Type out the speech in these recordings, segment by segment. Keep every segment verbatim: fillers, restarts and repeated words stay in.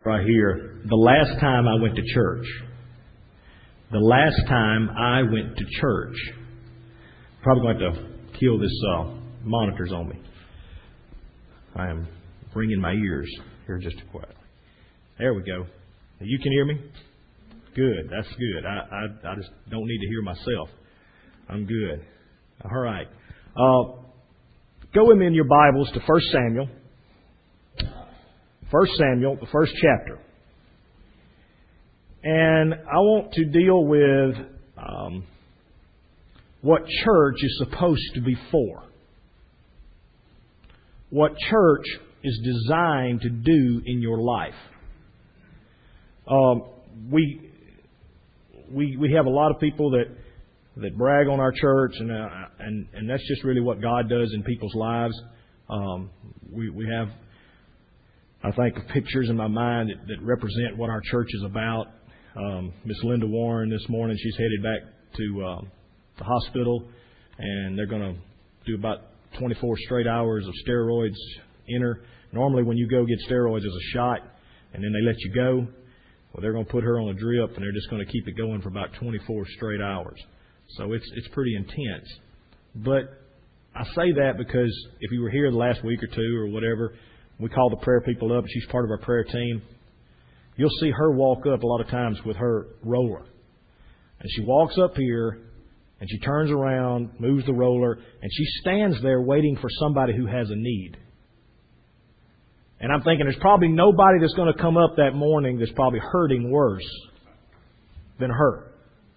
right here. The last time I went to church. The last time I went to church. Probably going to have to kill this uh, monitors on me. I am ringing my ears here just a quiet. There we go. You can hear me? Good. That's good. I, I, I just don't need to hear myself. I'm good. All right. Uh, go with me in your Bibles to First Samuel. First Samuel, the first chapter. And I want to deal with um, what church is supposed to be for. What church is designed to do in your life. Um, we we we have a lot of people that that brag on our church, and uh, and and that's just really what God does in people's lives. Um, we we have, I think, of pictures in my mind that, that represent what our church is about. Um, Miss Linda Warren this morning, she's headed back to uh, the hospital, and they're going to do about twenty-four straight hours of steroids in her. Normally, when you go get steroids, there's a shot, and then they let you go. Well, they're going to put her on a drip, and they're just going to keep it going for about twenty-four straight hours. So it's it's pretty intense. But I say that because if you were here the last week or two or whatever, we call the prayer people up. She's part of our prayer team. You'll see her walk up a lot of times with her roller. And she walks up here, and she turns around, moves the roller, and she stands there waiting for somebody who has a need. And I'm thinking there's probably nobody that's going to come up that morning that's probably hurting worse than her.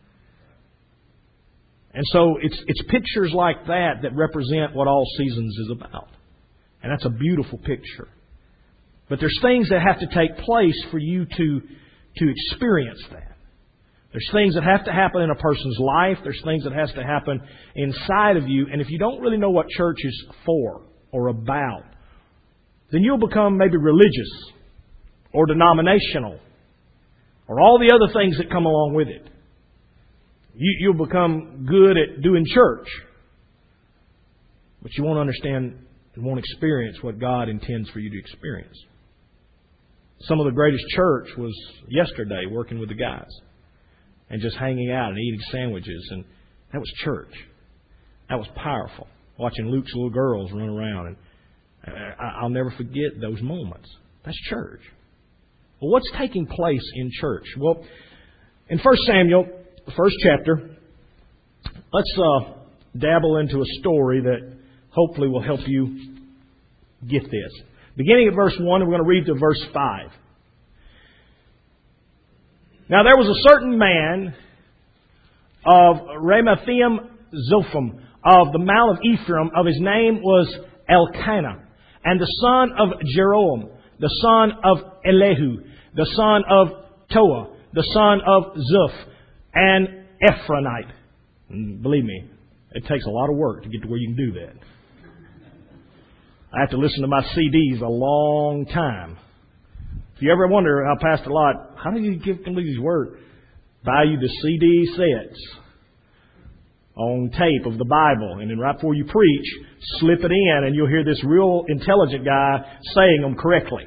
And so it's it's pictures like that that represent what All Seasons is about. And that's a beautiful picture. But there's things that have to take place for you to, to experience that. There's things that have to happen in a person's life. There's things that has to happen inside of you. And if you don't really know what church is for or about, then you'll become maybe religious or denominational or all the other things that come along with it. You, you'll become good at doing church, but you won't understand and won't experience what God intends for you to experience. Some of the greatest church was yesterday working with the guys and just hanging out and eating sandwiches, and that was church. That was powerful. Watching Luke's little girls run around, and I'll never forget those moments. That's church. Well, what's taking place in church? Well, in First Samuel, the first chapter, let's uh, dabble into a story that hopefully will help you get this. Beginning at verse one, we're going to read to verse five. Now there was a certain man of Ramathaim Zophim of the Mount of Ephraim, of his name was Elkanah, and the son of Jeroam, the son of Elihu, the son of Toah, the son of Zuph, and Ephronite. And believe me, it takes a lot of work to get to where you can do that. I have to listen to my C Ds a long time. If you ever wonder how Pastor Lott, how do you give them these words? Buy you the C D sets on tape of the Bible, and then right before you preach, slip it in, and you'll hear this real intelligent guy saying them correctly.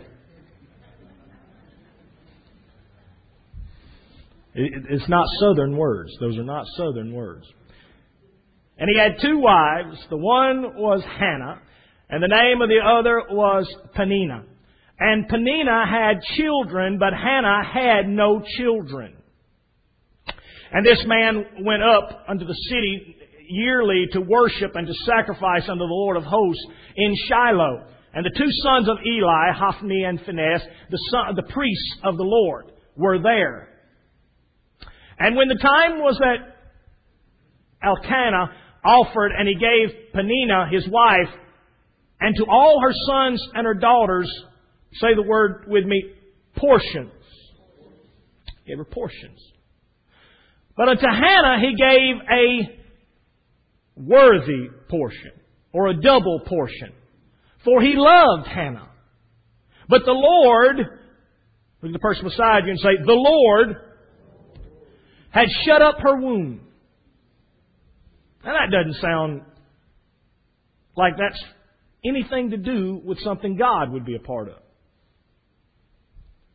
It's not Southern words. Those are not Southern words. And he had two wives. The one was Hannah, and the name of the other was Peninnah. And Peninnah had children, but Hannah had no children. And this man went up unto the city yearly to worship and to sacrifice unto the Lord of hosts in Shiloh. And the two sons of Eli, Hophni and Phinehas, the, son, the priests of the Lord, were there. And when the time was that Elkanah offered, and he gave Peninnah his wife, and to all her sons and her daughters, say the word with me, portions. He gave her portions. But unto Hannah he gave a worthy portion, or a double portion. For he loved Hannah. But the Lord, look at the person beside you and say, the Lord had shut up her womb. Now that doesn't sound like that's anything to do with something God would be a part of.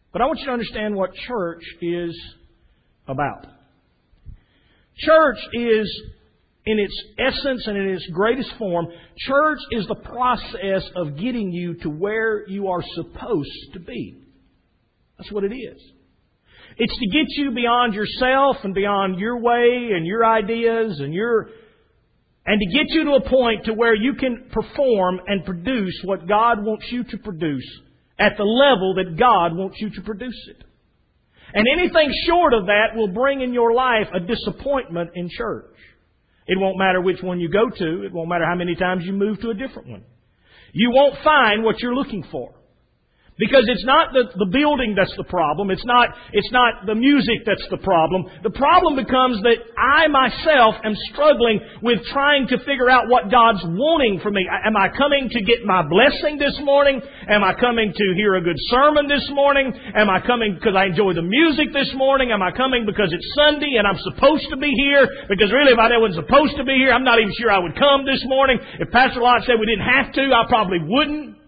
But I want you to understand what church is about. Church is, in its essence and in its greatest form, church is the process of getting you to where you are supposed to be. That's what it is. It's to get you beyond yourself and beyond your way and your ideas and your, and to get you to a point to where you can perform and produce what God wants you to produce at the level that God wants you to produce it. And anything short of that will bring in your life a disappointment in church. It won't matter which one you go to. It won't matter how many times you move to a different one. You won't find what you're looking for. Because it's not the, the building that's the problem. It's not, it's not the music that's the problem. The problem becomes that I myself am struggling with trying to figure out what God's wanting from me. Am I coming to get my blessing this morning? Am I coming to hear a good sermon this morning? Am I coming because I enjoy the music this morning? Am I coming because it's Sunday and I'm supposed to be here? Because really, if I wasn't supposed to be here, I'm not even sure I would come this morning. If Pastor Lott said we didn't have to, I probably wouldn't.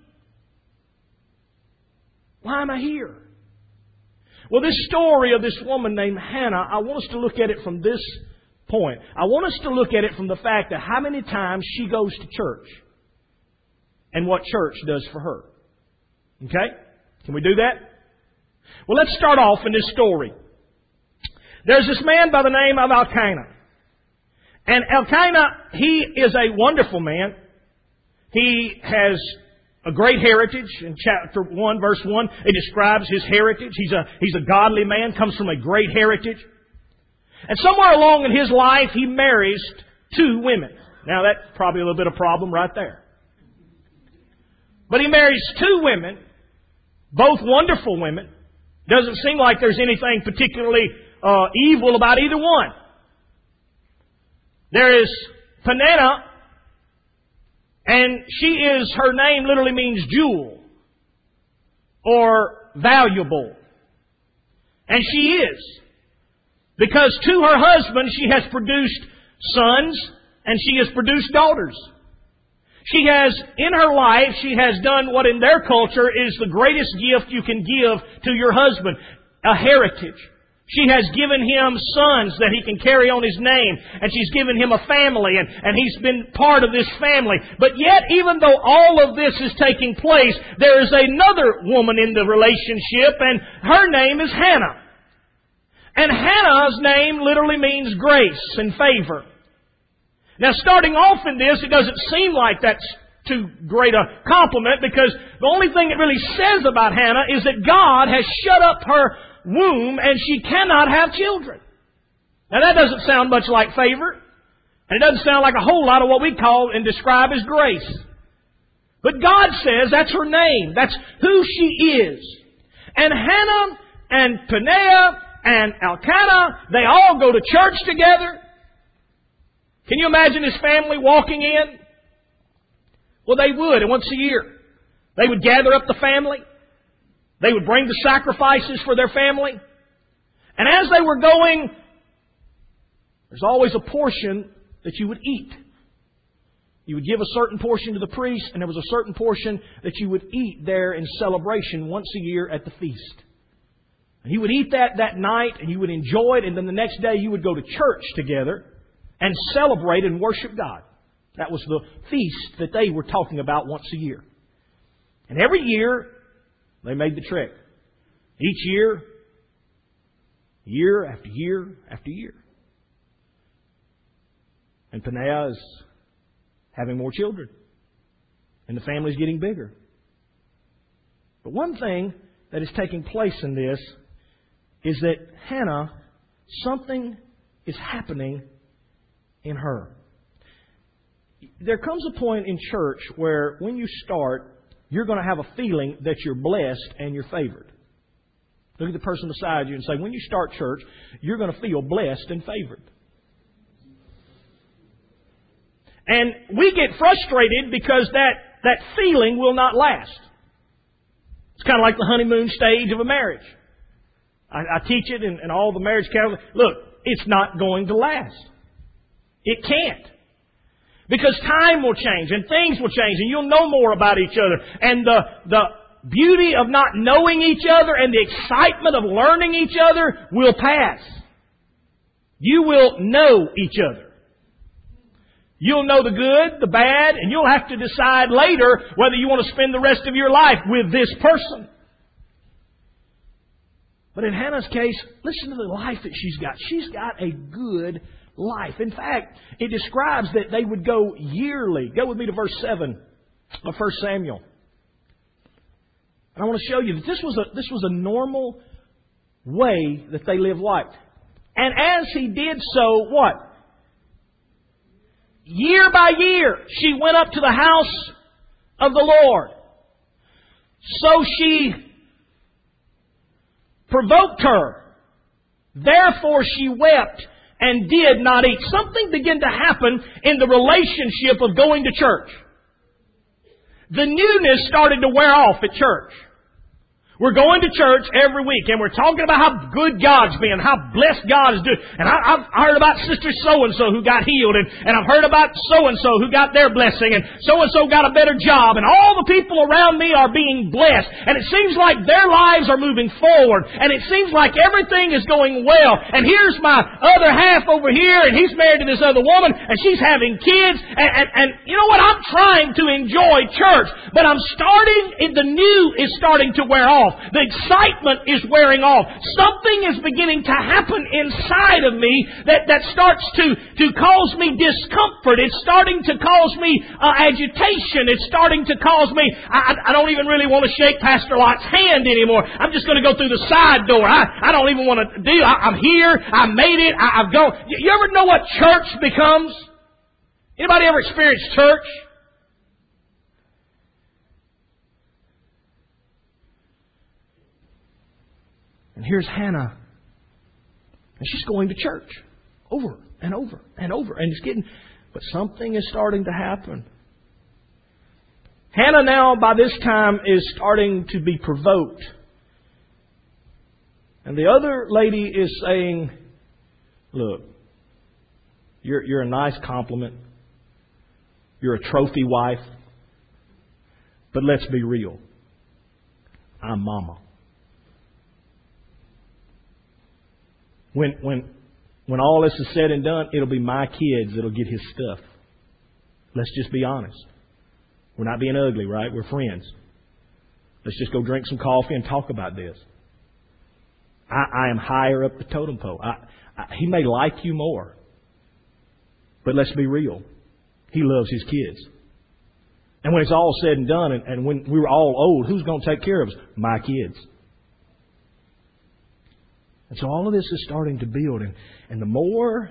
Why am I here? Well, this story of this woman named Hannah, I want us to look at it from this point. I want us to look at it from the fact that how many times she goes to church and what church does for her. Okay? Can we do that? Well, let's start off in this story. There's this man by the name of Elkanah. And Elkanah, he is a wonderful man. He has a great heritage. In chapter one, verse one, it describes his heritage. He's a, he's a godly man, comes from a great heritage. And somewhere along in his life, he marries two women. Now, that's probably a little bit of a problem right there. But he marries two women, both wonderful women. Doesn't seem like there's anything particularly uh, evil about either one. There is Peninnah, and she is, her name literally means jewel or valuable. And she is. Because to her husband she has produced sons and she has produced daughters. She has, in her life, she has done what in their culture is the greatest gift you can give to your husband, a heritage. She has given him sons that he can carry on his name. And she's given him a family. And, and he's been part of this family. But yet, even though all of this is taking place, there is another woman in the relationship. And her name is Hannah. And Hannah's name literally means grace and favor. Now, starting off in this, it doesn't seem like that's too great a compliment. Because the only thing it really says about Hannah is that God has shut up her womb and she cannot have children. Now that doesn't sound much like favor. And it doesn't sound like a whole lot of what we call and describe as grace. But God says that's her name. That's who she is. And Hannah and Peninnah and Elkanah, they all go to church together. Can you imagine this family walking in? Well, they would, and once a year. They would gather up the family. They would bring the sacrifices for their family. And as they were going, there's always a portion that you would eat. You would give a certain portion to the priest, and there was a certain portion that you would eat there in celebration once a year at the feast. And you would eat that that night, and you would enjoy it, and then the next day you would go to church together and celebrate and worship God. That was the feast that they were talking about once a year. And every year, they made the trek. Each year, year after year after year. And Peninnah is having more children. And the family's getting bigger. But one thing that is taking place in this is that Hannah, something is happening in her. There comes a point in church where when you start, you're going to have a feeling that you're blessed and you're favored. Look at the person beside you and say, when you start church, you're going to feel blessed and favored. And we get frustrated because that, that feeling will not last. It's kind of like the honeymoon stage of a marriage. I, I teach it in, in all the marriage counseling. Look, it's not going to last. It can't. Because time will change and things will change and you'll know more about each other. And the, the beauty of not knowing each other and the excitement of learning each other will pass. You will know each other. You'll know the good, the bad, and you'll have to decide later whether you want to spend the rest of your life with this person. But in Hannah's case, listen to the life that she's got. She's got a good life. In fact, it describes that they would go yearly. Go with me to verse seven of First Samuel. And I want to show you that this was a, this was a normal way that they lived life. And as he did so, what? Year by year, she went up to the house of the Lord. So she provoked her. Therefore she wept and did not eat. Something began to happen in the relationship of going to church. The newness started to wear off at church. We're going to church every week, and we're talking about how good God's been, how blessed God is doing. And I, I've heard about Sister So-and-so who got healed, and, and I've heard about so-and-so who got their blessing, and so-and-so got a better job, and all the people around me are being blessed. And it seems like their lives are moving forward, and it seems like everything is going well. And here's my other half over here, and he's married to this other woman, and she's having kids, and, and, and you know what? I'm trying to enjoy church, but I'm starting, the new is starting to wear off. The excitement is wearing off. Something is beginning to happen inside of me that, that starts to, to cause me discomfort. It's starting to cause me uh, agitation. It's starting to cause me, I, I don't even really want to shake Pastor Lott's hand anymore. I'm just going to go through the side door. I, I don't even want to do, I, I'm here. I made it. I, I've gone. You ever know what church becomes? Anybody ever experienced church? And here's Hannah. And she's going to church over and over and over. And it's getting, but something is starting to happen. Hannah now, by this time, is starting to be provoked. And the other lady is saying, look, you're, you're a nice compliment. You're a trophy wife. But let's be real. I'm Mama. When when when all this is said and done, it'll be my kids that'll get his stuff. Let's just be honest. We're not being ugly, right? We're friends. Let's just go drink some coffee and talk about this. I, I am higher up the totem pole. I, I, he may like you more. But let's be real. He loves his kids. And when it's all said and done, and, and when we were all old, who's going to take care of us? My kids. And so all of this is starting to build. And, and the more,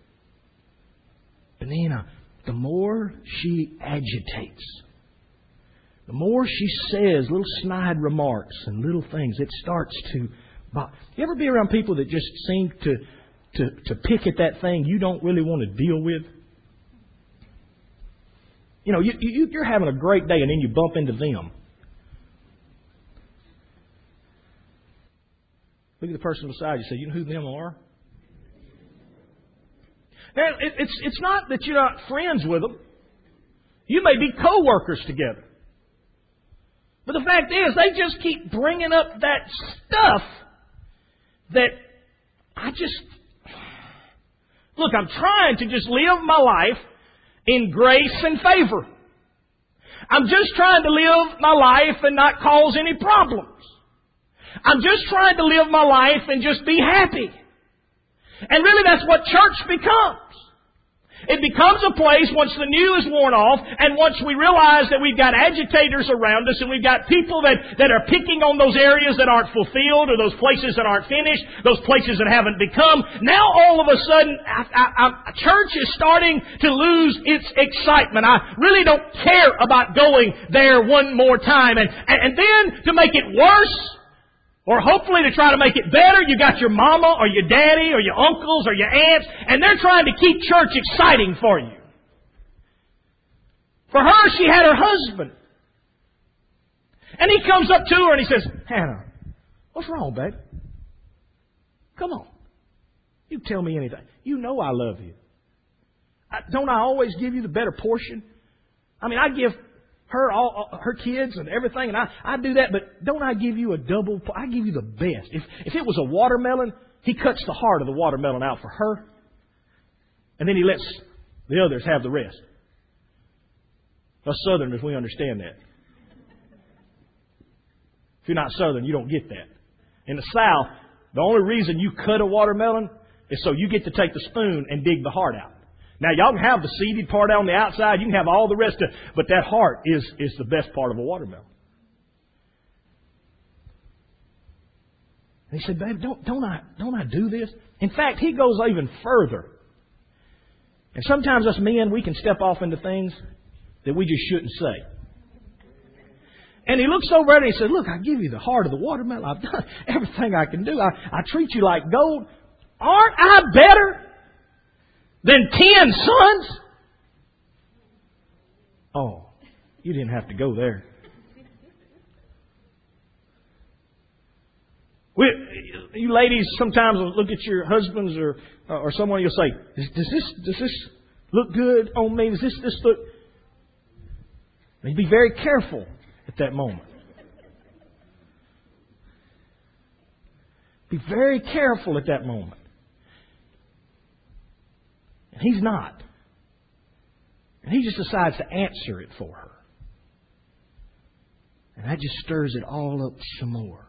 Benina, the more she agitates, the more she says little snide remarks and little things, it starts to... You ever be around people that just seem to, to, to pick at that thing you don't really want to deal with? You know, you, you, you're having a great day and then you bump into them. Look at the person beside you and say, you know who them are? Now, it, it's, it's not that you're not friends with them. You may be co-workers together. But the fact is, they just keep bringing up that stuff that I just... Look, I'm trying to just live my life in grace and favor. I'm just trying to live my life and not cause any problems. I'm just trying to live my life and just be happy. And really that's what church becomes. It becomes a place once the new is worn off and once we realize that we've got agitators around us and we've got people that, that are picking on those areas that aren't fulfilled or those places that aren't finished, those places that haven't become. Now all of a sudden, I, I, I, church is starting to lose its excitement. I really don't care about going there one more time. And, and, and then to make it worse, or hopefully to try to make it better, you got your mama or your daddy or your uncles or your aunts, and they're trying to keep church exciting for you. For her, she had her husband. And he comes up to her and he says, Hannah, what's wrong, babe? Come on. You tell me anything. You know I love you. I, don't I always give you the better portion? I mean, I give Her, all, her kids and everything, and I, I do that, but don't I give you a double, I give you the best. If, if it was a watermelon, He cuts the heart of the watermelon out for her, and then He lets the others have the rest. Us Southerners, we understand that. If you're not Southern, you don't get that. In the South, the only reason you cut a watermelon is so you get to take the spoon and dig the heart out. Now, y'all can have the seeded part on the outside. You can have all the rest of it. But that heart is, is the best part of a watermelon. And he said, babe, don't, don't, I, don't I do this? In fact, he goes even further. And sometimes us men, we can step off into things that we just shouldn't say. And he looks over at it and he said, look, I give you the heart of the watermelon. I've done everything I can do. I, I treat you like gold. Aren't I better than ten sons? Oh, you didn't have to go there. We, you ladies sometimes will look at your husbands or or someone, you'll say, does this does this look good on me? Does this this look? And be very careful at that moment. Be very careful at that moment. And he's not. And he just decides to answer it for her. And that just stirs it all up some more.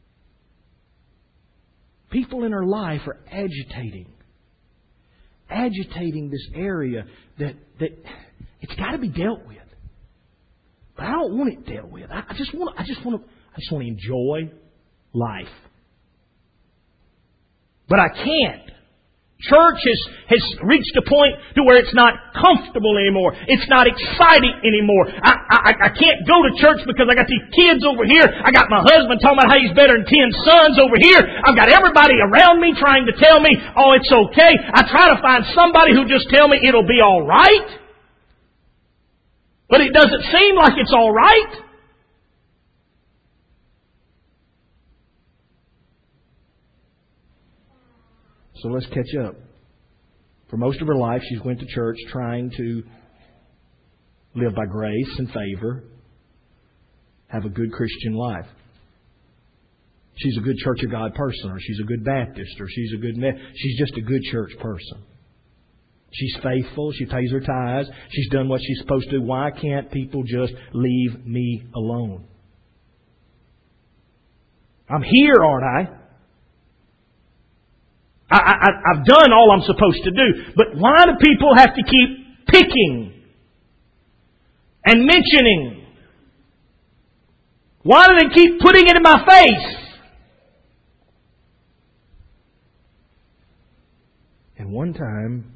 People in her life are agitating. Agitating this area that, that it's got to be dealt with. But I don't want it dealt with. I, I just want to, I just want to, I just want to enjoy life. But I can't. Church has, has reached a point to where it's not comfortable anymore. It's not exciting anymore. I, I, I can't go to church because I got these kids over here. I got my husband talking about how he's better than ten sons over here. I've got everybody around me trying to tell me, oh, it's okay. I try to find somebody who just tell me it'll be all right. But it doesn't seem like it's all right. So let's catch up. For most of her life, she's went to church trying to live by grace and favor, have a good Christian life. She's a good Church of God person, or she's a good Baptist, or she's a good... She's just a good church person. She's faithful. She pays her tithes. She's done what she's supposed to do. Why can't people just leave me alone? I'm here, aren't I? I, I, I've done all I'm supposed to do. But why do people have to keep picking and mentioning? Why do they keep putting it in my face? And one time,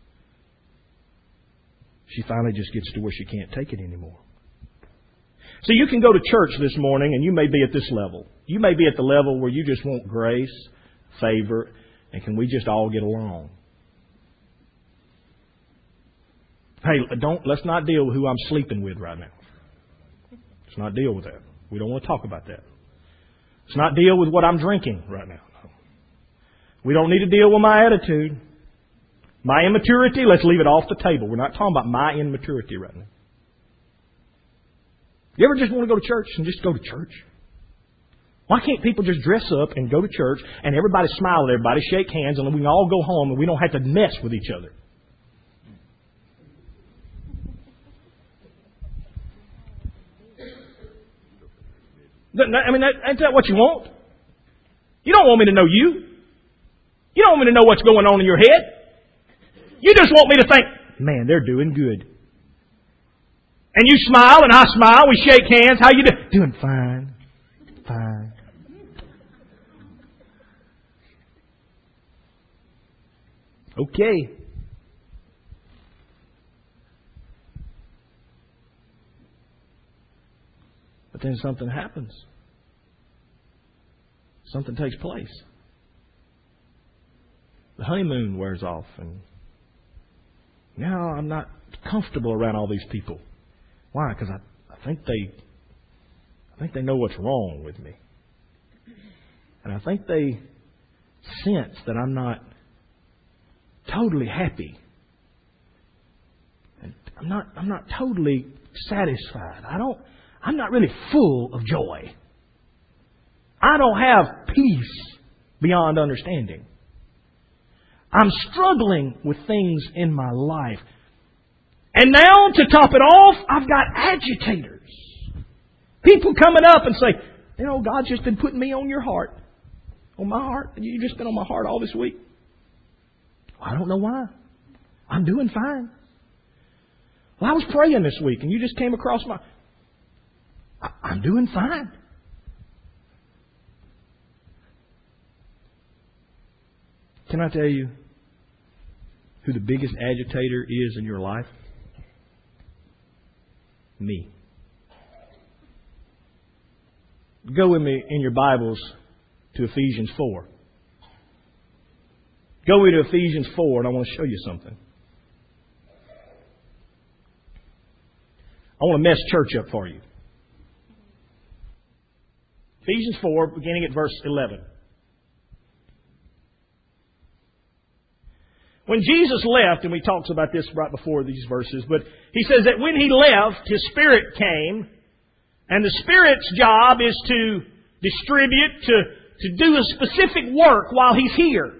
she finally just gets to where she can't take it anymore. So you can go to church this morning and you may be at this level. You may be at the level where you just want grace, favor, and can we just all get along? Hey, don't let's not deal with who I'm sleeping with right now. Let's not deal with that. We don't want to talk about that. Let's not deal with what I'm drinking right now. We don't need to deal with my attitude. My immaturity, let's leave it off the table. We're not talking about my immaturity right now. You ever just want to go to church and just go to church? Why can't people just dress up and go to church and everybody smile at everybody, shake hands, and we can all go home and we don't have to mess with each other? I mean, ain't that what you want? You don't want me to know you. You don't want me to know what's going on in your head. You just want me to think, man, they're doing good. And you smile and I smile. We shake hands. How you doing? Doing fine. Fine. Okay. But then something happens. Something takes place. The honeymoon wears off, and now I'm not comfortable around all these people. Why? Because I, I think they, I think they know what's wrong with me, and I think they sense that I'm not totally happy, and I'm not, I'm not totally satisfied. I don't, I'm not really full of joy. I don't have peace beyond understanding. I'm struggling with things in my life. And now, to top it off, I've got agitators. People coming up and say, you know, God's just been putting me on your heart. On my heart. You've just been on my heart all this week. I don't know why. I'm doing fine. Well, I was praying this week and you just came across my... I'm doing fine. Can I tell you who the biggest agitator is in your life? Me. Go with me in your Bibles to Ephesians four. Go with me to Ephesians four and I want to show you something. I want to mess church up for you. Ephesians four, beginning at verse eleven. When Jesus left, and we talked about this right before these verses, but he says that when He left, His Spirit came, and the Spirit's job is to distribute, to, to do a specific work while He's here.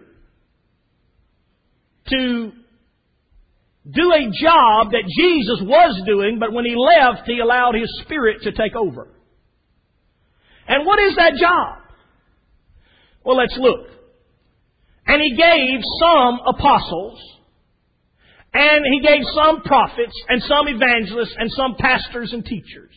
To do a job that Jesus was doing, but when He left, He allowed His Spirit to take over. And what is that job? Well, let's look. And He gave some apostles, and He gave some prophets, and some evangelists, and some pastors and teachers.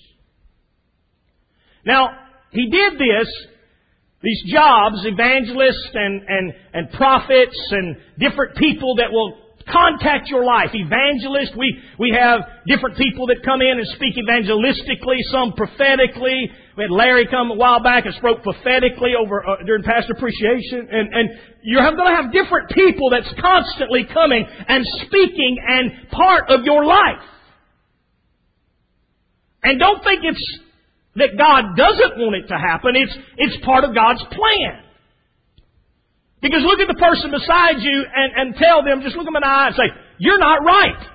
Now, He did this, these jobs, evangelists and, and, and prophets and different people that will contact your life. Evangelists, we, we have different people that come in and speak evangelistically, some prophetically. We had Larry come a while back and spoke prophetically over uh, during Pastor Appreciation. And, and you're going to have different people that's constantly coming and speaking and part of your life. And don't think it's that God doesn't want it to happen. It's, it's part of God's plan. Because look at the person beside you and, and tell them, just look them in the eye and say, you're not right.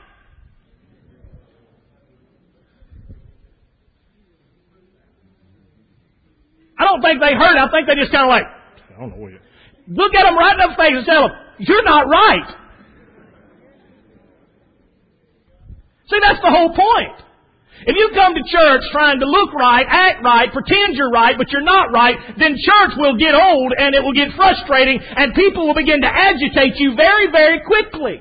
I don't think they heard it. I think they just kind of like, I don't know what you... Look at them right in the face and tell them, you're not right. See, that's the whole point. If you come to church trying to look right, act right, pretend you're right, but you're not right, then church will get old and it will get frustrating and people will begin to agitate you very, very quickly.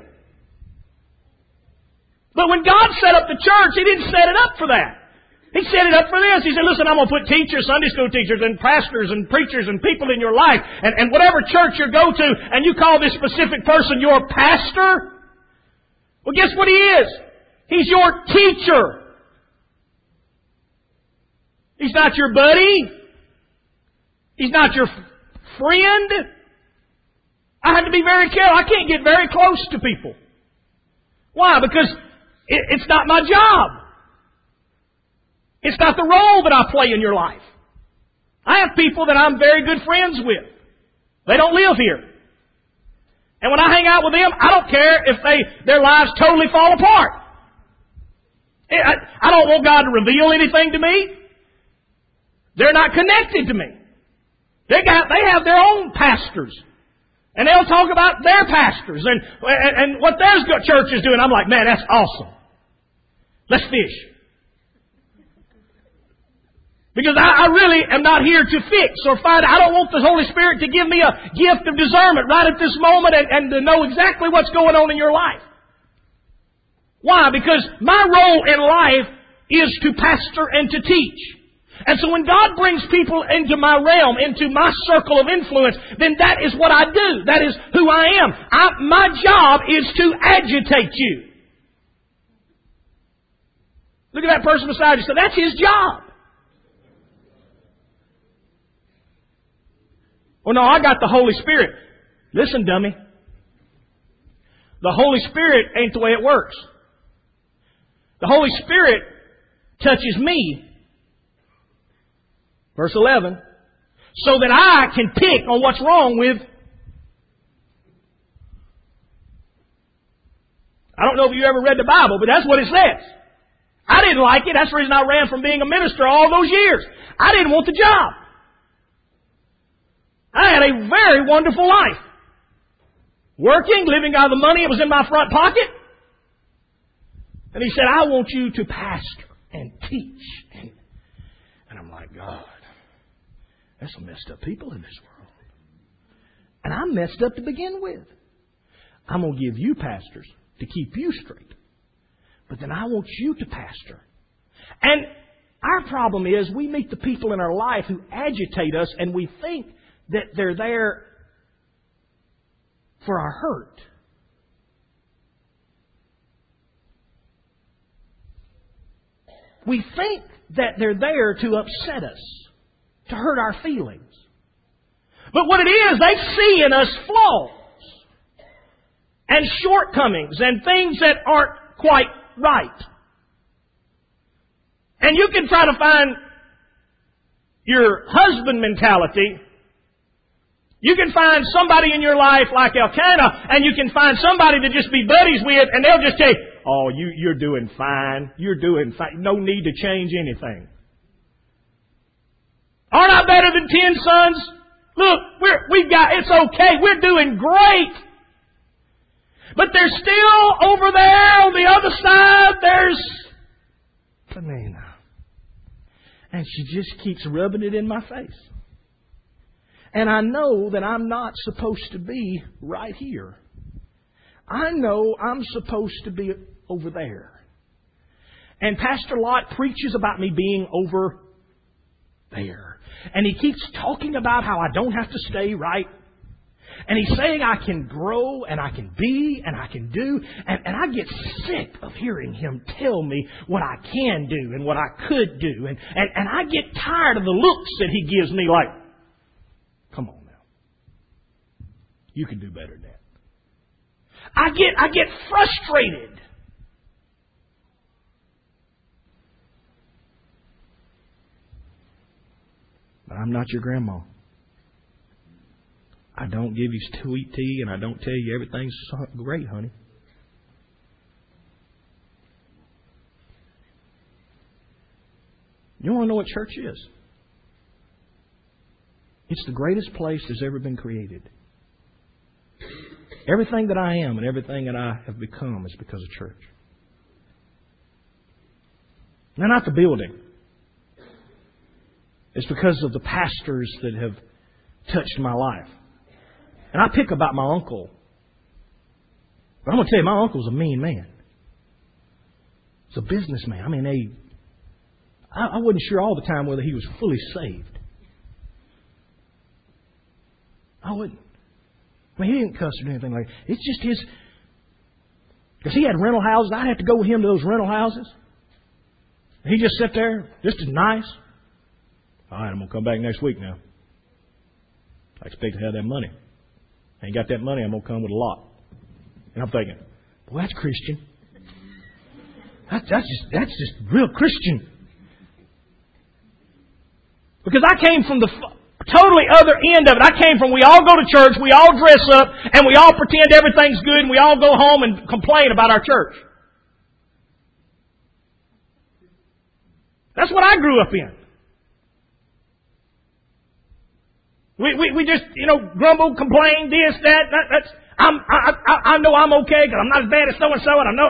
But when God set up the church, He didn't set it up for that. He set it up for this. He said, listen, I'm going to put teachers, Sunday school teachers, and pastors, and preachers, and people in your life, and, and whatever church you go to, and you call this specific person your pastor, well, guess what he is? He's your teacher. He's not your buddy. He's not your friend. I have to be very careful. I can't get very close to people. Why? Because it, it's not my job. It's not the role that I play in your life. I have people that I'm very good friends with. They don't live here. And when I hang out with them, I don't care if they their lives totally fall apart. I, I don't want God to reveal anything to me. They're not connected to me. They got they have their own pastors. And they'll talk about their pastors and, and, and what their church is doing. I'm like, man, that's awesome. Let's fish. Because I, I really am not here to fix or find. I don't want the Holy Spirit to give me a gift of discernment right at this moment and, and to know exactly what's going on in your life. Why? Because my role in life is to pastor and to teach. And so when God brings people into my realm, into my circle of influence, then that is what I do. That is who I am. I, my job is to agitate you. Look at that person beside you. So that's his job. Well, no, I got the Holy Spirit. Listen, dummy. The Holy Spirit ain't the way it works. The Holy Spirit touches me. Verse eleven. So that I can pick on what's wrong with... I don't know if you ever read the Bible, but that's what it says. I didn't like it. That's the reason I ran from being a minister all those years. I didn't want the job. I had a very wonderful life. Working, living out of the money that was in my front pocket. And he said, I want you to pastor and teach. And, and I'm like, God, there's some messed up people in this world. And I'm messed up to begin with. I'm going to give you pastors to keep you straight. But then I want you to pastor. And our problem is we meet the people in our life who agitate us and we think that they're there for our hurt. We think that they're there to upset us, to hurt our feelings. But what it is, they see in us flaws and shortcomings and things that aren't quite right. And you can try to find your husband mentality. You can find somebody in your life like Elkanah, and you can find somebody to just be buddies with, and they'll just say, oh, you, you're doing fine. You're doing fine. No need to change anything. Aren't I better than ten sons? Look, we're, we've got, it's okay. We're doing great. But there's still over there on the other side, there's Peninnah. And she just keeps rubbing it in my face. And I know that I'm not supposed to be right here. I know I'm supposed to be over there. And Pastor Lott preaches about me being over there. And he keeps talking about how I don't have to stay right. And he's saying I can grow and I can be and I can do. And, and I get sick of hearing him tell me what I can do and what I could do. And, and, and I get tired of the looks that he gives me like, come on now. You can do better than that. I get, I get frustrated. But I'm not your grandma. I don't give you sweet tea and I don't tell you everything's great, honey. You want to know what church is? It's the greatest place that's ever been created. Everything that I am and everything that I have become is because of church. Now, not the building. It's because of the pastors that have touched my life. And I pick about my uncle. But I'm going to tell you, my uncle's a mean man. He's a businessman. I mean, they, I, I wasn't sure all the time whether he was fully saved. I wouldn't. I mean, he didn't cuss or anything like that. It's just his... Because he had rental houses. I'd have to go with him to those rental houses. And he just sat there, just as nice. All right, I'm going to come back next week now. I expect to have that money. I ain't got that money, I'm going to come with a lot. And I'm thinking, well, that's Christian. That's, that's just that's just real Christian. Because I came from the f- totally other end of it. I came from we all go to church, we all dress up, and we all pretend everything's good, and we all go home and complain about our church. That's what I grew up in. We, we, we just, you know, grumble, complain, this, that, that that's, I'm, I, I, I know I'm okay because I'm not as bad as so-and-so and I know.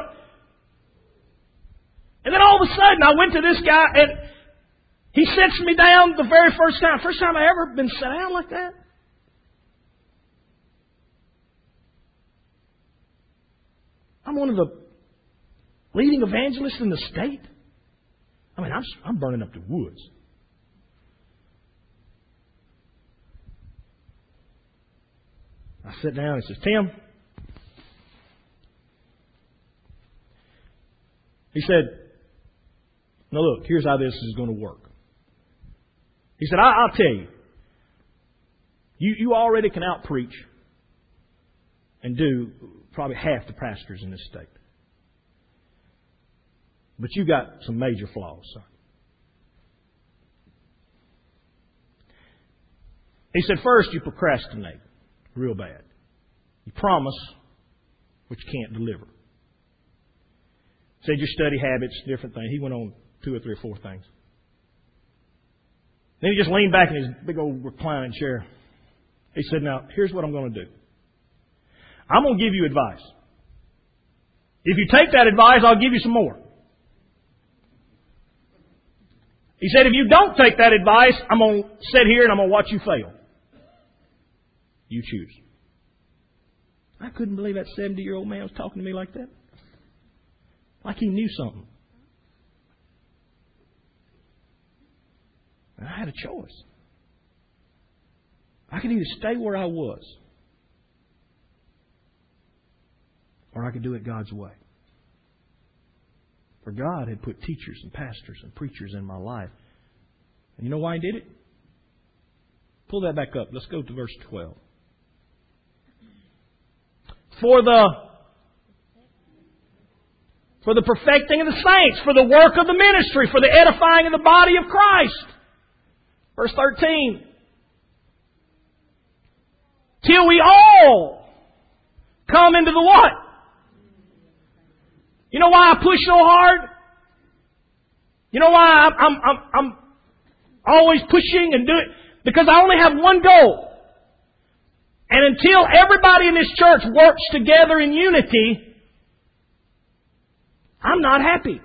And then all of a sudden I went to this guy and he sits me down the very first time. First time I ever been sat down like that. I'm one of the leading evangelists in the state. I mean, I'm, I'm burning up the woods. I sit down and says, Tim. He said, now look, here's how this is going to work. He said, I, I'll tell you, you, you already can out-preach and do probably half the pastors in this state. But you got some major flaws, son. He said, first, you procrastinate. Real bad. You promise, but you can't deliver. Said your study habits, different things. He went on two or three or four things. Then he just leaned back in his big old reclining chair. He said, now, here's what I'm going to do. I'm going to give you advice. If you take that advice, I'll give you some more. He said, if you don't take that advice, I'm going to sit here and I'm going to watch you fail. You choose. I couldn't believe that seventy-year-old man was talking to me like that. Like he knew something. And I had a choice. I could either stay where I was, or I could do it God's way. For God had put teachers and pastors and preachers in my life. And you know why He did it? Pull that back up. Let's go to verse twelve. For the for the perfecting of the saints, for the work of the ministry, for the edifying of the body of Christ. Verse thirteen. Till we all come into the what? You know why I push so hard? You know why I'm, I'm, I'm, I'm always pushing and doing? Because I only have one goal. And until everybody in this church works together in unity, I'm not happy.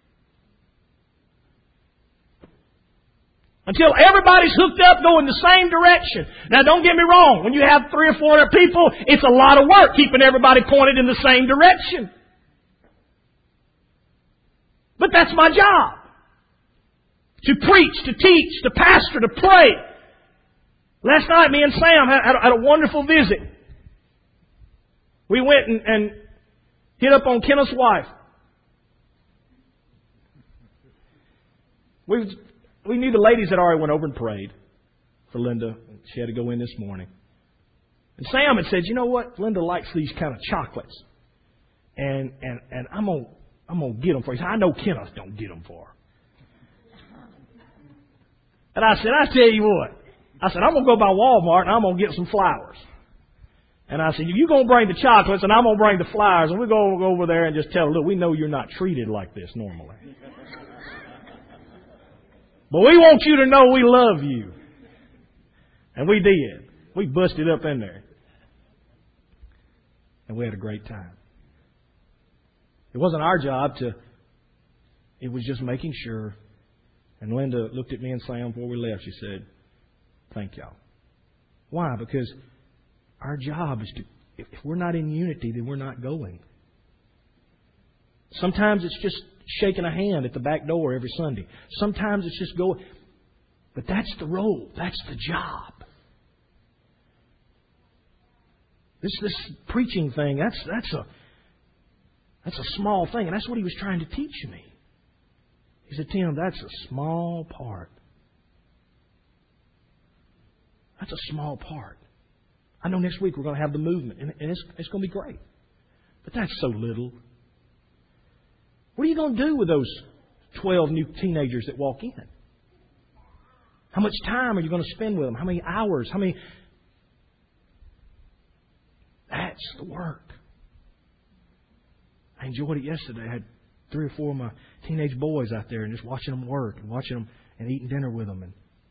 Until everybody's hooked up going the same direction. Now don't get me wrong. When you have three or four hundred people, it's a lot of work keeping everybody pointed in the same direction. But that's my job. To preach, to teach, to pastor, to pray. Last night, me and Sam had, had a wonderful visit. We went and, and hit up on Kenneth's wife. We we knew the ladies had already went over and prayed for Linda. She had to go in this morning. And Sam had said, you know what? Linda likes these kind of chocolates. And and, and I'm going to I'm gonna get them for you. He said, I know Kenneth don't get them for her. And I said, I tell you what. I said, I'm going to go by Walmart and I'm going to get some flowers. And I said, you're going to bring the chocolates and I'm going to bring the flowers. And we're going to go over there and just tell her, look, we know you're not treated like this normally. But we want you to know we love you. And we did. We busted up in there. And we had a great time. It wasn't our job to, it was just making sure. And Linda looked at me and Sam before we left. She said, thank y'all. Why? Because our job is to, if we're not in unity, then we're not going. Sometimes it's just shaking a hand at the back door every Sunday. Sometimes it's just going. But that's the role. That's the job. This this preaching thing, that's that's a that's a small thing. And that's what he was trying to teach me. He said, Tim, that's a small part. That's a small part. I know next week we're going to have the movement, and it's, it's going to be great. But that's so little. What are you going to do with those twelve new teenagers that walk in? How much time are you going to spend with them? How many hours? How many? That's the work. I enjoyed it yesterday. I had three or four of my teenage boys out there and just watching them work and watching them and eating dinner with them. And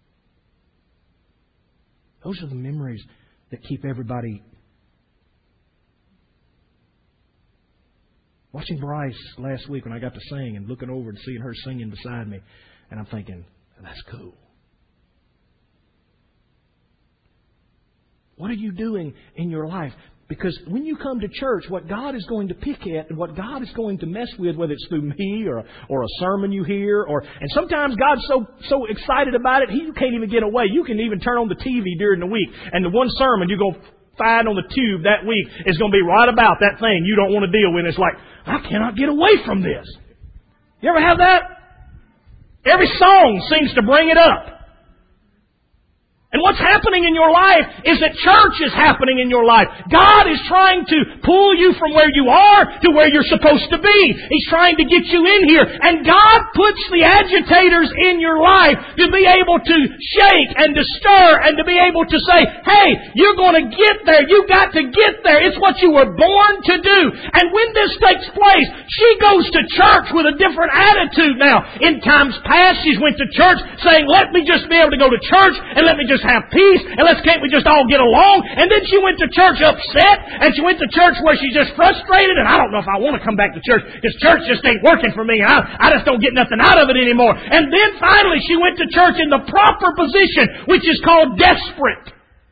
those are the memories that keep everybody. Watching Bryce last week when I got to sing and looking over and seeing her singing beside me, and I'm thinking, that's cool. What are you doing in your life? Because when you come to church, what God is going to pick at and what God is going to mess with, whether it's through me or or a sermon you hear, or and sometimes God's so so excited about it, He you can't even get away. You can even turn on the T V during the week, and the one sermon you go find on the tube that week is going to be right about that thing you don't want to deal with. And it's like, I cannot get away from this. You ever have that? Every song seems to bring it up. And what's happening in your life is that church is happening in your life. God is trying to pull you from where you are to where you're supposed to be. He's trying to get you in here. And God puts the agitators in your life to be able to shake and to stir and to be able to say, hey, you're going to get there. You've got to get there. It's what you were born to do. And when this takes place, she goes to church with a different attitude now. In times past, she's went to church saying, let me just be able to go to church and let me just have peace, and let's can't we just all get along? And then she went to church upset, and she went to church where she's just frustrated, and I don't know if I want to come back to church, because church just ain't working for me, and I, I just don't get nothing out of it anymore. And then finally she went to church in the proper position, which is called desperate.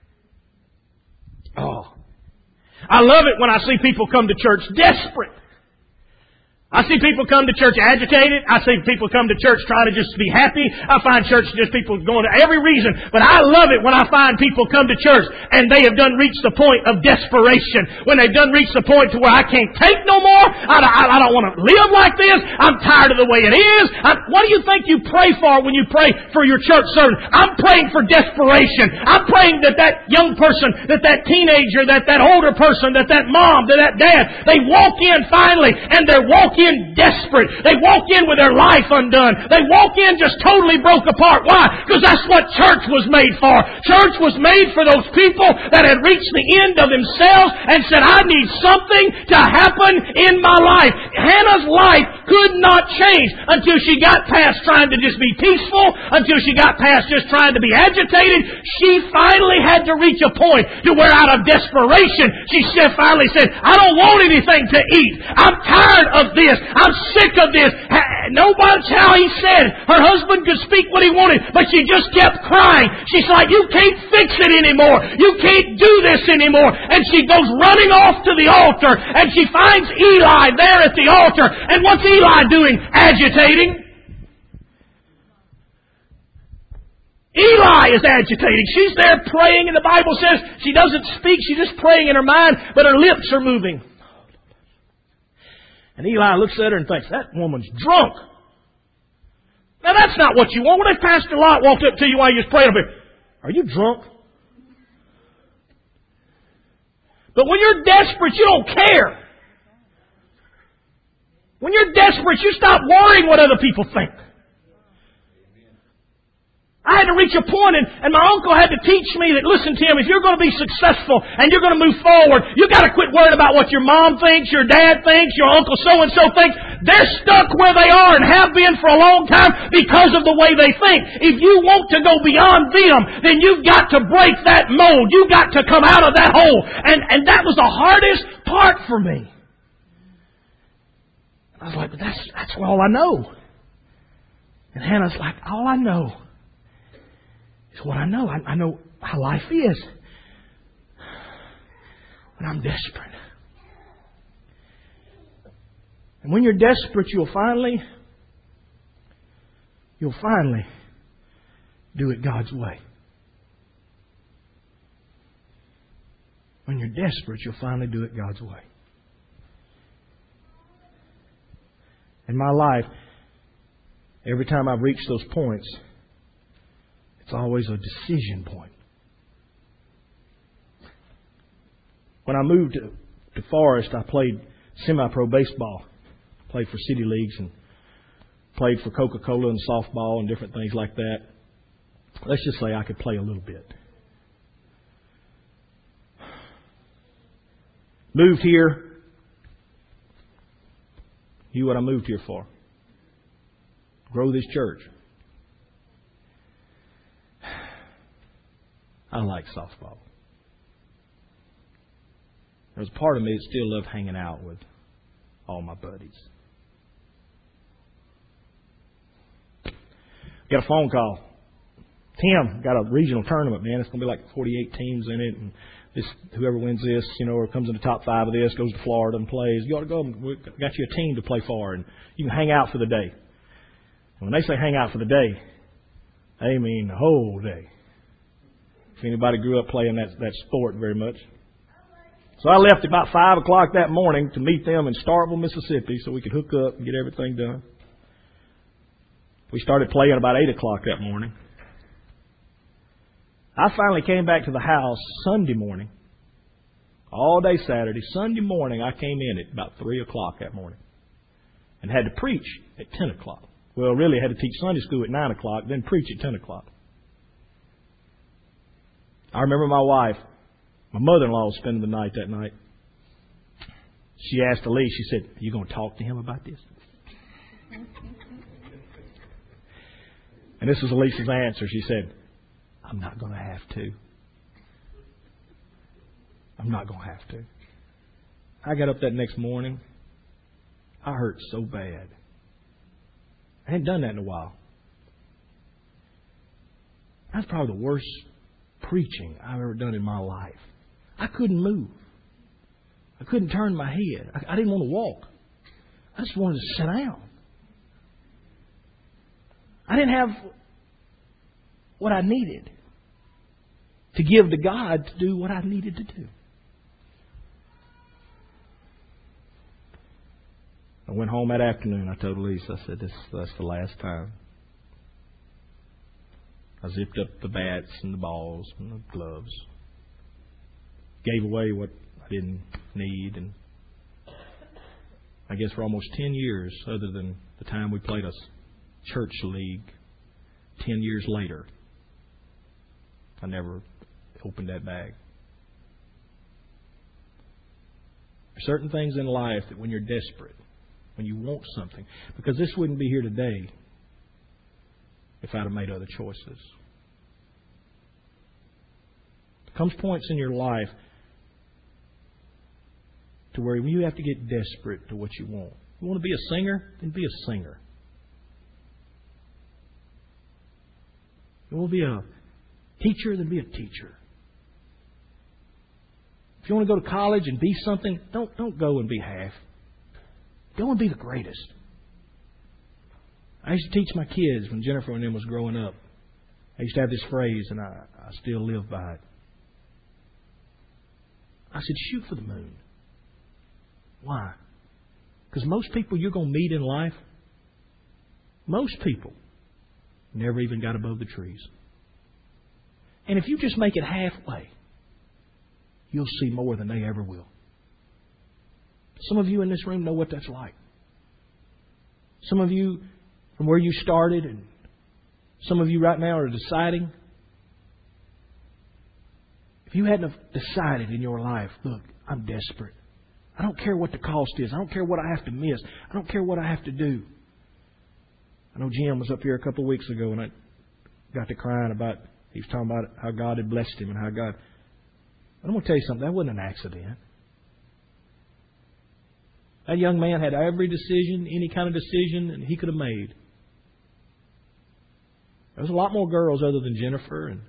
Oh, I love it when I see people come to church desperate. I see people come to church agitated. I see people come to church trying to just be happy. I find church just people going to every reason. But I love it when I find people come to church and they have done reached the point of desperation. When they've done reached the point to where I can't take no more. I, I, I don't want to live like this. I'm tired of the way it is. I, what do you think you pray for when you pray for your church service? I'm praying for desperation. I'm praying that that young person, that that teenager, that that older person, that that mom, that that dad, they walk in finally and they're walking in desperate. They walk in with their life undone. They walk in just totally broke apart. Why? Because that's what church was made for. Church was made for those people that had reached the end of themselves and said, I need something to happen in my life. Hannah's life could not change until she got past trying to just be peaceful, until she got past just trying to be agitated. She finally had to reach a point to where out of desperation, she said, finally said, I don't want anything to eat. I'm tired of this. I'm sick of this. Nobody's how he said. Her husband could speak what he wanted, but she just kept crying. She's like, you can't fix it anymore. You can't do this anymore. And she goes running off to the altar, and she finds Eli there at the altar. And what's Eli doing? Agitating. Eli is agitating. She's there praying, and the Bible says she doesn't speak. She's just praying in her mind, but her lips are moving. And Eli looks at her and thinks, that woman's drunk. Now that's not what you want. What if Pastor Lot walked up to you while you was praying? Are you drunk? But when you're desperate, you don't care. When you're desperate, you stop worrying what other people think. I had to reach a point, and, and my uncle had to teach me that, listen, Tim, if you're going to be successful and you're going to move forward, you've got to quit worrying about what your mom thinks, your dad thinks, your uncle so-and-so thinks. They're stuck where they are and have been for a long time because of the way they think. If you want to go beyond them, then you've got to break that mold. You've got to come out of that hole. And, and that was the hardest part for me. I was like, but that's, that's all I know. And Hannah's like, all I know is what I know. I, I know how life is. When I'm desperate. And when you're desperate, you'll finally, you'll finally do it God's way. When you're desperate, you'll finally do it God's way. In my life, every time I've reached those points, it's always a decision point. When I moved to, to Forest, I played semi-pro baseball. Played for city leagues and played for Coca-Cola and softball and different things like that. Let's just say I could play a little bit. Moved here. Knew what I moved here for. Grow this church. I like softball. There's a part of me that still loved hanging out with all my buddies. Got a phone call. Tim, got a regional tournament, man. It's going to be like forty-eight teams in it. And this, whoever wins this, you know, or comes in the top five of this, goes to Florida and plays. You ought to go. We've got you a team to play for, and you can hang out for the day. And when they say hang out for the day, they mean the whole day. If anybody grew up playing that, that sport very much. So I left about five o'clock that morning to meet them in Starkville, Mississippi, so we could hook up and get everything done. We started playing about eight o'clock that morning. I finally came back to the house Sunday morning. All day Saturday. Sunday morning, I came in at about three o'clock that morning. And had to preach at ten o'clock. Well, really, I had to teach Sunday school at nine o'clock, then preach at ten o'clock. I remember my wife, my mother-in-law was spending the night that night. She asked Elise, she said, "Are you going to talk to him about this?" And this was Elise's answer. She said, "I'm not going to have to. I'm not going to have to." I got up that next morning. I hurt so bad. I hadn't done that in a while. That's probably the worst preaching I've ever done in my life. I couldn't move. I couldn't turn my head. I, I didn't want to walk. I just wanted to sit down. I didn't have what I needed to give to God to do what I needed to do. I went home that afternoon. I told Elise, I said, this, that's the last time. I zipped up the bats and the balls and the gloves. Gave away what I didn't need. And I guess for almost ten years, other than the time we played a church league, ten years later, I never opened that bag. There are certain things in life that when you're desperate, when you want something, because this wouldn't be here today if I'd have made other choices. There comes points in your life to where you have to get desperate to what you want. You want to be a singer? Then be a singer. You want to be a teacher? Then be a teacher. If you want to go to college and be something, don't don't go and be half. Go and be the greatest. I used to teach my kids when Jennifer and them was growing up. I used to have this phrase, and I, I still live by it. I said, shoot for the moon. Why? Because most people you're going to meet in life, most people never even got above the trees. And if you just make it halfway, you'll see more than they ever will. Some of you in this room know what that's like. Some of you from where you started, and some of you right now are deciding. If you hadn't have decided in your life, look, I'm desperate. I don't care what the cost is. I don't care what I have to miss. I don't care what I have to do. I know Jim was up here a couple of weeks ago and I got to crying about, he was talking about how God had blessed him and how God... I'm going to tell you something, that wasn't an accident. That young man had every decision, any kind of decision that he could have made. There was a lot more girls other than Jennifer. And,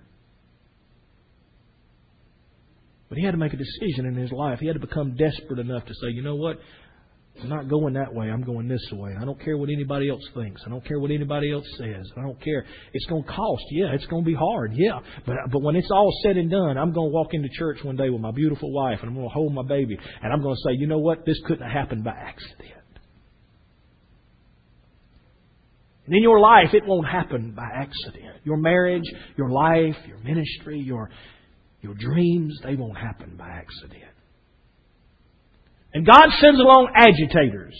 but he had to make a decision in his life. He had to become desperate enough to say, you know what? I'm not going that way. I'm going this way. I don't care what anybody else thinks. I don't care what anybody else says. I don't care. It's going to cost. Yeah, it's going to be hard. Yeah. But but when it's all said and done, I'm going to walk into church one day with my beautiful wife and I'm going to hold my baby and I'm going to say, you know what? This couldn't have happened by accident. And in your life, it won't happen by accident. Your marriage, your life, your ministry, your, your dreams, they won't happen by accident. And God sends along agitators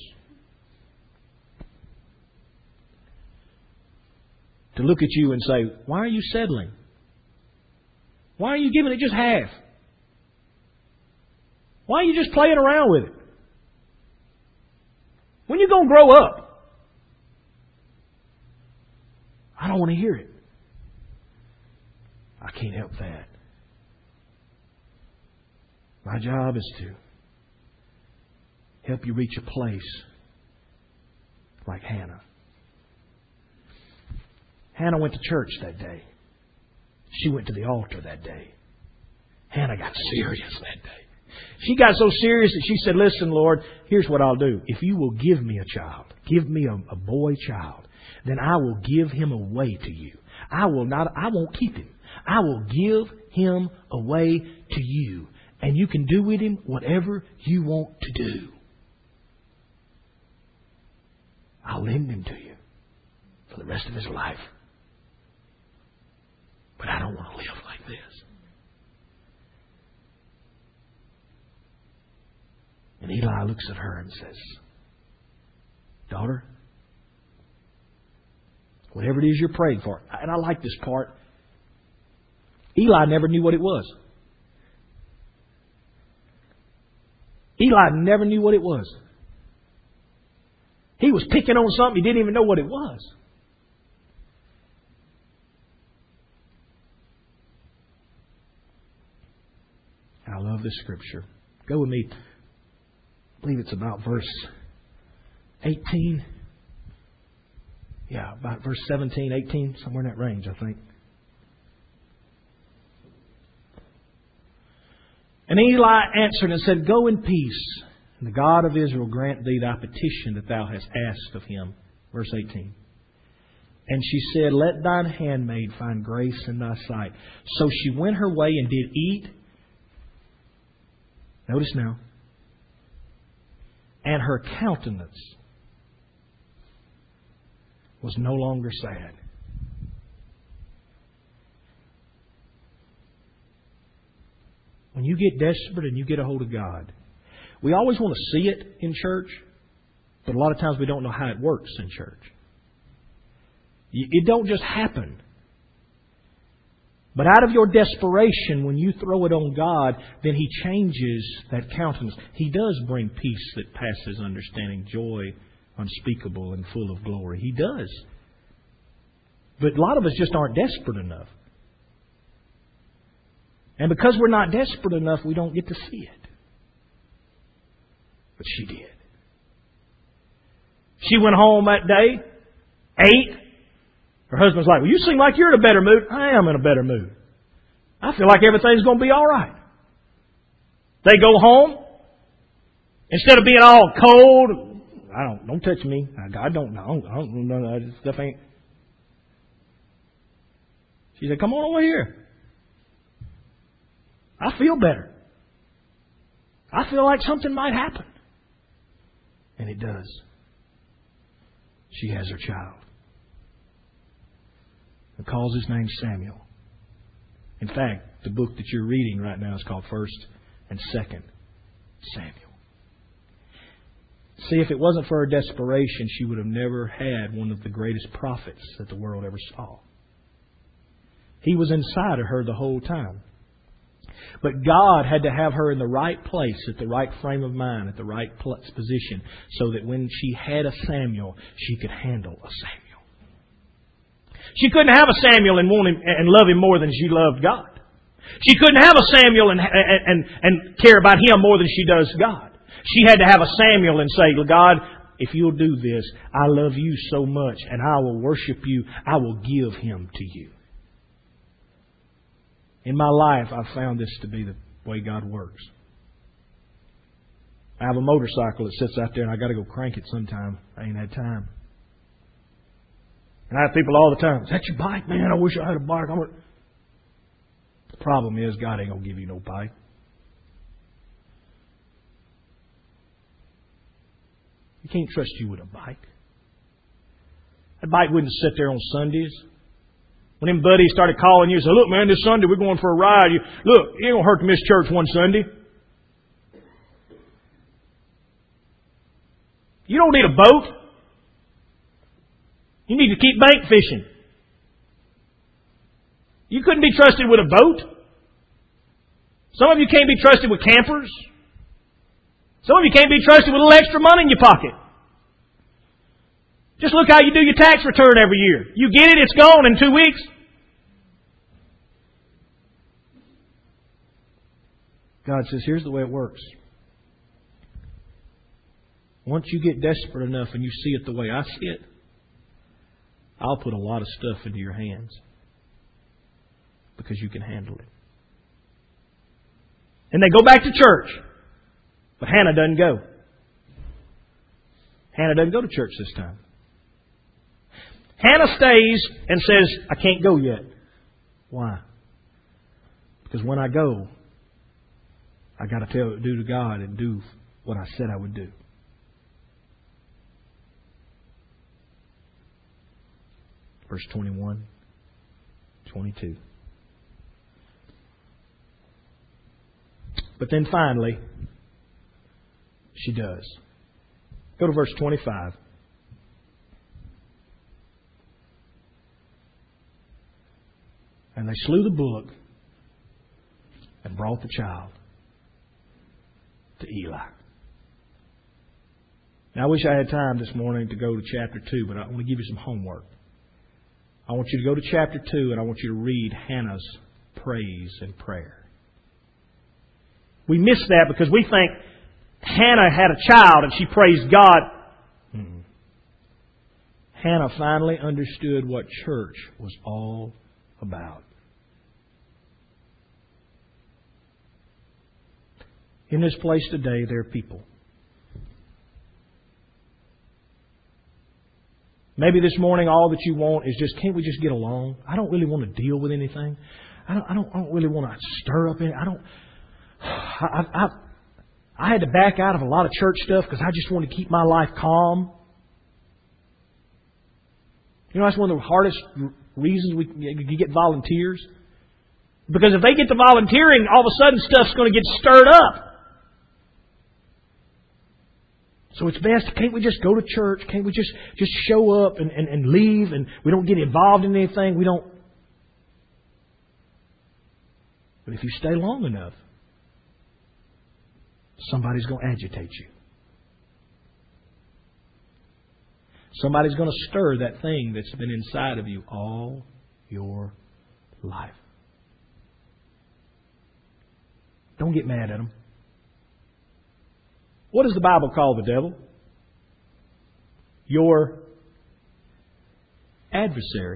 to look at you and say, why are you settling? Why are you giving it just half? Why are you just playing around with it? When are you going to grow up? I don't want to hear it. I can't help that. My job is to help you reach a place like Hannah. Hannah went to church that day. She went to the altar that day. Hannah got serious that day. She got so serious that she said, listen, Lord, here's what I'll do. If you will give me a child, give me a, a boy child, then I will give him away to you. I will not, I won't keep him. I will give him away to you. And you can do with him whatever you want to do. I'll lend him to you for the rest of his life. But I don't want to live like this. And Eli looks at her and says, daughter, whatever it is you're praying for. And I like this part. Eli never knew what it was. Eli never knew what it was. He was picking on something he didn't even know what it was. I love this scripture. Go with me. I believe it's about verse eighteen. Yeah, about verse seventeen, eighteen, somewhere in that range, I think. And Eli answered and said, go in peace, and the God of Israel grant thee thy petition that thou hast asked of him. Verse eighteen. And she said, let thine handmaid find grace in thy sight. So she went her way and did eat. Notice now. And her countenance was no longer sad. When you get desperate and you get a hold of God, we always want to see it in church, but a lot of times we don't know how it works in church. It don't just happen. But out of your desperation, when you throw it on God, then He changes that countenance. He does bring peace that passes understanding, joy unspeakable and full of glory. He does. But a lot of us just aren't desperate enough. And because we're not desperate enough, we don't get to see it. But she did. She went home that day, ate. Her husband's like, well, you seem like you're in a better mood. I am in a better mood. I feel like everything's going to be all right. They go home. Instead of being all cold, I don't, don't touch me. I, I don't know. I don't know. This stuff ain't. She said, come on over here. I feel better. I feel like something might happen. And it does. She has her child. And calls his name Samuel. In fact, the book that you're reading right now is called First and Second Samuel. See, if it wasn't for her desperation, she would have never had one of the greatest prophets that the world ever saw. He was inside of her the whole time. But God had to have her in the right place, at the right frame of mind, at the right position, so that when she had a Samuel, she could handle a Samuel. She couldn't have a Samuel and want him and love him more than she loved God. She couldn't have a Samuel and, and, and, and care about him more than she does God. She had to have a Samuel and say, God, if you'll do this, I love you so much and I will worship you. I will give him to you. In my life, I've found this to be the way God works. I have a motorcycle that sits out there and I got to go crank it sometime. I ain't had time. And I have people all the time, is that your bike? Man, I wish I had a bike. I'm gonna... The problem is, God ain't going to give you no bike. He can't trust you with a bike. That bike wouldn't sit there on Sundays. When them buddies started calling you and said, look, man, this Sunday we're going for a ride. You, look, it ain't going to hurt to miss church one Sunday. You don't need a boat. You need to keep bank fishing. You couldn't be trusted with a boat. Some of you can't be trusted with campers. Some of you can't be trusted with a little extra money in your pocket. Just look how you do your tax return every year. You get it, it's gone in two weeks. God says, here's the way it works. Once you get desperate enough and you see it the way I see it, I'll put a lot of stuff into your hands because you can handle it. And they go back to church. But Hannah doesn't go. Hannah doesn't go to church this time. Hannah stays and says, I can't go yet. Why? Because when I go, I got to tell, do to God and do what I said I would do. Verse twenty-one, twenty-two. But then finally, she does. Go to verse twenty-five. And they slew the bullock and brought the child to Eli. Now, I wish I had time this morning to go to chapter two, but I want to give you some homework. I want you to go to chapter two, and I want you to read Hannah's praise and prayer. We miss that because we think Hannah had a child and she praised God. Mm-mm. Hannah finally understood what church was all about. In this place today, there are people. Maybe this morning all that you want is just, can't we just get along? I don't really want to deal with anything. I don't, I don't, I don't really want to stir up anything. I don't, I, I, I, I had to back out of a lot of church stuff because I just wanted to keep my life calm. You know, that's one of the hardest reasons we you get volunteers. Because if they get to volunteering, all of a sudden stuff's going to get stirred up. So it's best, can't we just go to church? Can't we just, just show up and, and, and leave and we don't get involved in anything? We don't. But if you stay long enough, somebody's going to agitate you. Somebody's going to stir that thing that's been inside of you all your life. Don't get mad at them. What does the Bible call the devil? Your adversary.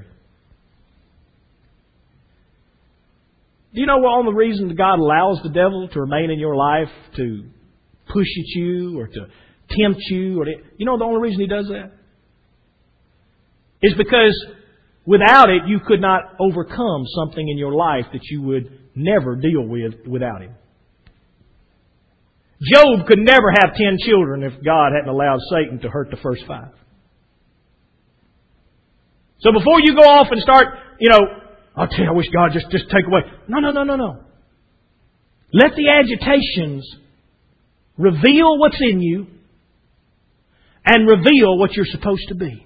Do you know one of the reasons God allows the devil to remain in your life, to push at you or to tempt you? Or to, you know the only reason he does that? Is because without it, you could not overcome something in your life that you would never deal with without him. Job could never have ten children if God hadn't allowed Satan to hurt the first five. So before you go off and start, you know, I'll tell you, I wish God just, just take away. No, no, no, no, no. Let the agitations reveal what's in you and reveal what you're supposed to be.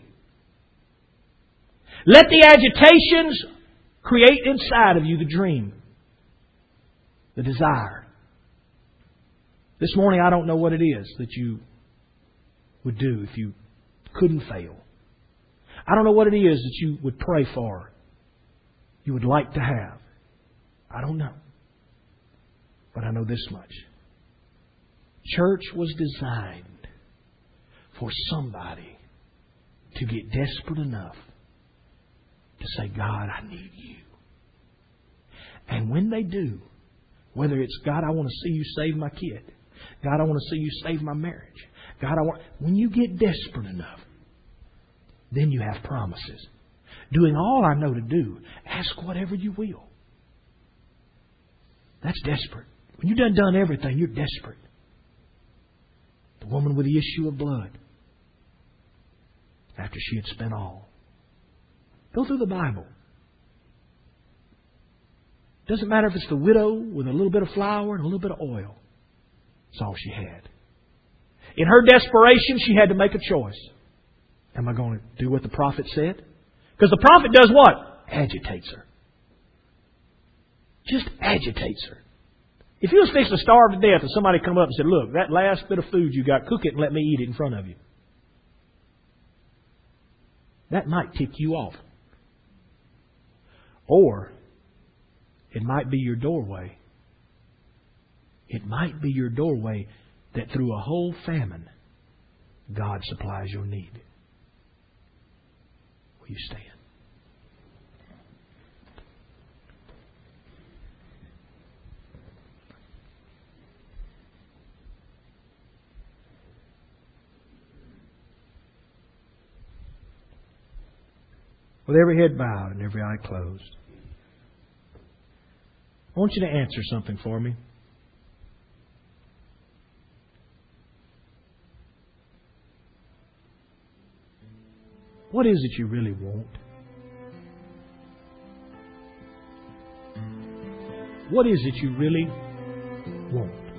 Let the agitations create inside of you the dream, the desire. This morning, I don't know what it is that you would do if you couldn't fail. I don't know what it is that you would pray for, you would like to have. I don't know. But I know this much. Church was designed for somebody to get desperate enough to say, God, I need you. And when they do, whether it's, God, I want to see you save my kid. God, I want to see you save my marriage. God, I want... When you get desperate enough, then you have promises. Doing all I know to do, ask whatever you will. That's desperate. When you've done, done everything, you're desperate. The woman with the issue of blood, after she had spent all. Go through the Bible. Doesn't matter if it's the widow with a little bit of flour and a little bit of oil. That's all she had. In her desperation, she had to make a choice. Am I going to do what the prophet said? Because the prophet does what? Agitates her. Just agitates her. If you was fixing to starve to death and somebody come up and said, look, that last bit of food you got, cook it and let me eat it in front of you. That might tick you off. Or it might be your doorway. It might be your doorway that through a whole famine, God supplies your need. Will you stand? With every head bowed and every eye closed, I want you to answer something for me. What is it you really want? What is it you really want?